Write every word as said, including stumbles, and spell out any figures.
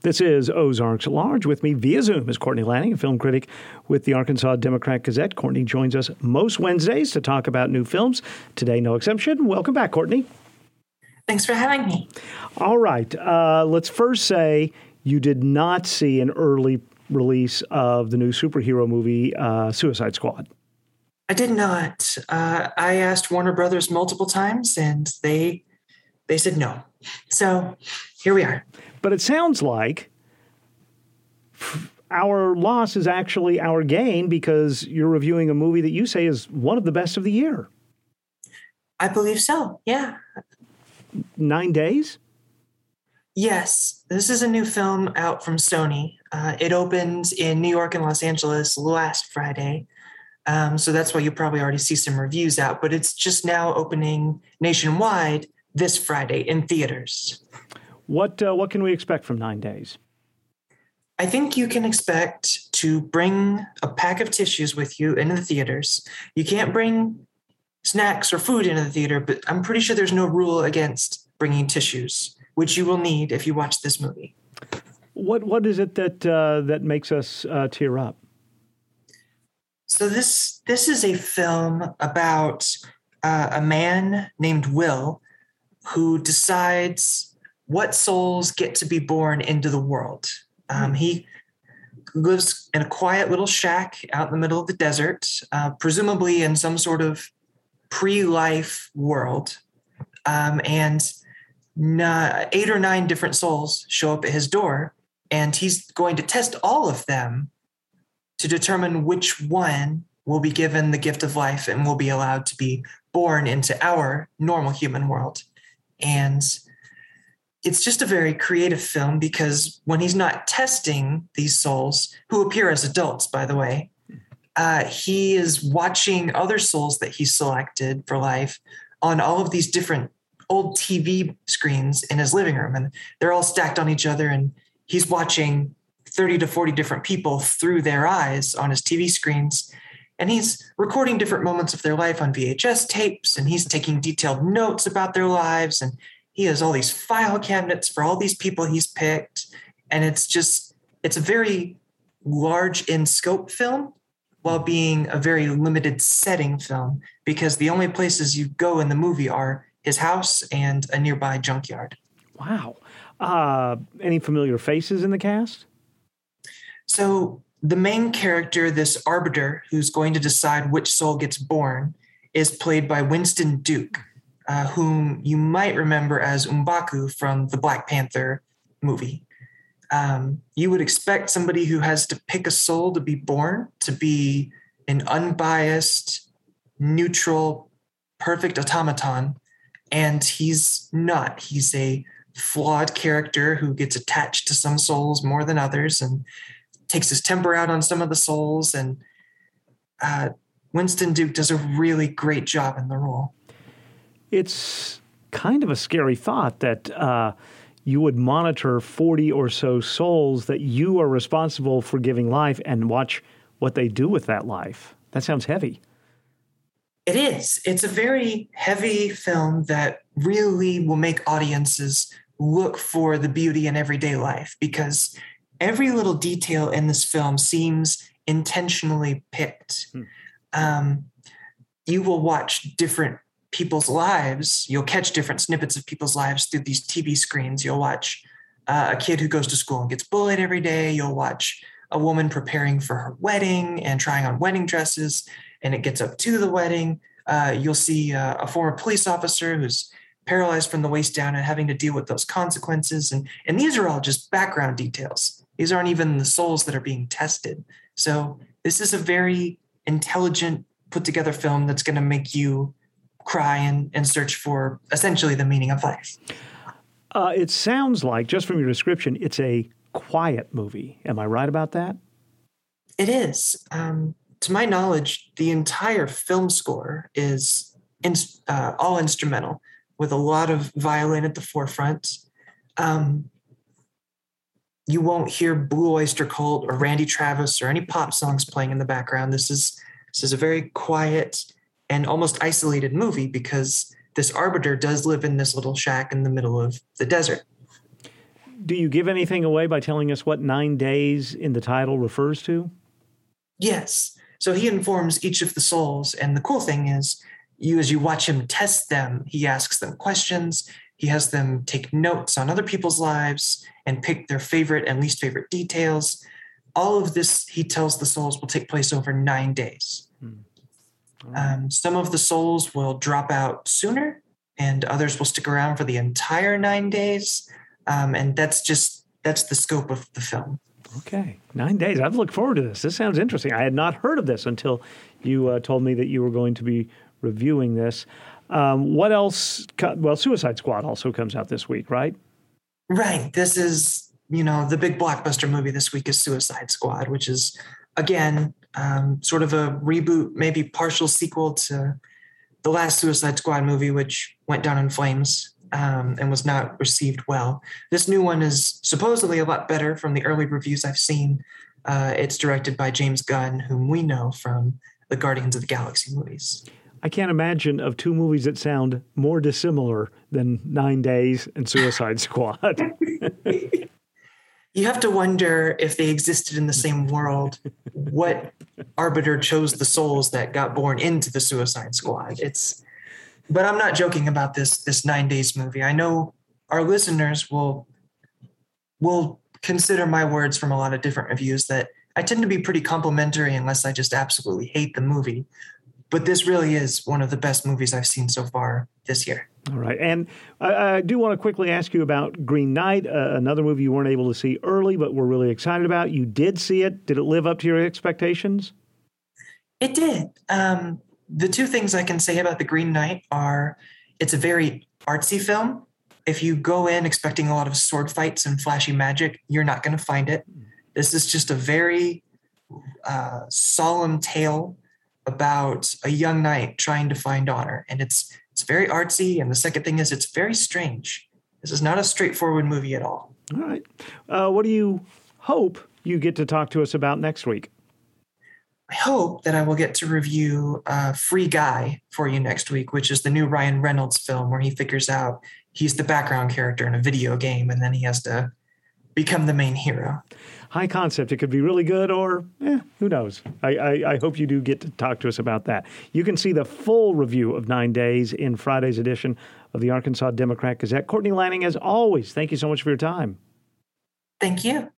This is Ozarks at Large. With me via Zoom is Courtney Lanning, a film critic with the Arkansas Democrat-Gazette. Courtney joins us most Wednesdays to talk about new films. Today, no exception. Welcome back, Courtney. Thanks for having me. All right. Uh, let's first say you did not see an early release of the new superhero movie, uh, Suicide Squad. I did not. Uh, I asked Warner Brothers multiple times, and they they said no. So here we are. But it sounds like our loss is actually our gain because you're reviewing a movie that you say is one of the best of the year. I believe so, yeah. Nine Days? Yes. This is a new film out from Sony. Uh, it opened in New York and Los Angeles last Friday. Um, so that's why you probably already see some reviews out. But it's just now opening nationwide this Friday in theaters. What uh, what can we expect from Nine Days? I think you can expect to bring a pack of tissues with you into the theaters. You can't bring snacks or food into the theater, but I'm pretty sure there's no rule against bringing tissues, which you will need if you watch this movie. What what is it that uh, that makes us uh, tear up? So this this is a film about uh, a man named Will who decides what souls get to be born into the world. Um, he lives in a quiet little shack out in the middle of the desert, uh, presumably in some sort of pre-life world. Um, and n- eight or nine different souls show up at his door, and he's going to test all of them to determine which one will be given the gift of life and will be allowed to be born into our normal human world. And it's just a very creative film because when he's not testing these souls, who appear as adults, by the way, uh, he is watching other souls that he selected for life on all of these different old T V screens in his living room. And they're all stacked on each other. And he's watching thirty to forty different people through their eyes on his T V screens. And he's recording different moments of their life on V H S tapes. And he's taking detailed notes about their lives. And he has all these file cabinets for all these people he's picked. And it's just, it's a very large in scope film while being a very limited setting film because the only places you go in the movie are his house and a nearby junkyard. Wow. Uh, any familiar faces in the cast? So the main character, this arbiter who's going to decide which soul gets born, is played by Winston Duke. Uh, whom you might remember as M'Baku from the Black Panther movie. Um, you would expect somebody who has to pick a soul to be born to be an unbiased, neutral, perfect automaton, and he's not. He's a flawed character who gets attached to some souls more than others and takes his temper out on some of the souls, and uh, Winston Duke does a really great job in the role. It's kind of a scary thought that uh, you would monitor forty or so souls that you are responsible for giving life and watch what they do with that life. That sounds heavy. It is. It's a very heavy film that really will make audiences look for the beauty in everyday life because every little detail in this film seems intentionally picked. Hmm. Um, you will watch different people's lives. You'll catch different snippets of people's lives through these T V screens. You'll watch uh, a kid who goes to school and gets bullied every day. You'll watch a woman preparing for her wedding and trying on wedding dresses, and it gets up to the wedding. Uh, you'll see uh, a former police officer who's paralyzed from the waist down and having to deal with those consequences. And, and these are all just background details. These aren't even the souls that are being tested. So this is a very intelligent, put together film that's going to make you cry and, and search for essentially the meaning of life. Uh, it sounds like, just from your description, it's a quiet movie. Am I right about that? It is. Um, to my knowledge, the entire film score is in, uh, all instrumental with a lot of violin at the forefront. Um, you won't hear Blue Oyster Cult or Randy Travis or any pop songs playing in the background. This is this is a very quiet and almost isolated movie because this arbiter does live in this little shack in the middle of the desert. do you give anything away by telling us what nine days in the title refers to? Yes. So he informs each of the souls. And the cool thing is, you as you watch him test them, he asks them questions. He has them take notes on other people's lives and pick their favorite and least favorite details. All of this, he tells the souls, will take place over nine days. Hmm. Right. Um, some of the souls will drop out sooner, and others will stick around for the entire nine days. Um, and that's just, that's the scope of the film. Okay, nine days. I've looked forward to this. This sounds interesting. I had not heard of this until you uh, told me that you were going to be reviewing this. Um, what else? Co- well, Suicide Squad also comes out this week, right? Right. This is, you know, the big blockbuster movie this week is Suicide Squad, which is, again, um, sort of a reboot, maybe partial sequel to the last Suicide Squad movie, which went down in flames um, and was not received well. This new one is supposedly a lot better from the early reviews I've seen. Uh, it's directed by James Gunn, whom we know from the Guardians of the Galaxy movies. I can't imagine of two movies that sound more dissimilar than Nine Days and Suicide Squad. You have to wonder if they existed in the same world, what arbiter chose the souls that got born into the Suicide Squad. It's, but I'm not joking about this, this Nine Days movie. I know our listeners will, will consider my words from a lot of different reviews that I tend to be pretty complimentary unless I just absolutely hate the movie. But this really is one of the best movies I've seen so far this year. All right. And I, I do want to quickly ask you about Green Knight, uh, another movie you weren't able to see early, but we're really excited about. You did see it. Did it live up to your expectations? It did. Um, the two things I can say about The Green Knight are it's a very artsy film. If you go in expecting a lot of sword fights and flashy magic, you're not going to find it. This is just a very uh, solemn tale about a young knight trying to find honor. And it's it's very artsy. And the second thing is it's very strange. This is not a straightforward movie at all. All right. Uh, what do you hope you get to talk to us about next week? I hope that I will get to review uh, Free Guy for you next week, which is the new Ryan Reynolds film where he figures out he's the background character in a video game and then he has to become the main hero. High concept. It could be really good or, eh, who knows? I, I, I hope you do get to talk to us about that. You can see the full review of Nine Days in Friday's edition of the Arkansas Democrat Gazette. Courtney Lanning, as always, thank you so much for your time. Thank you.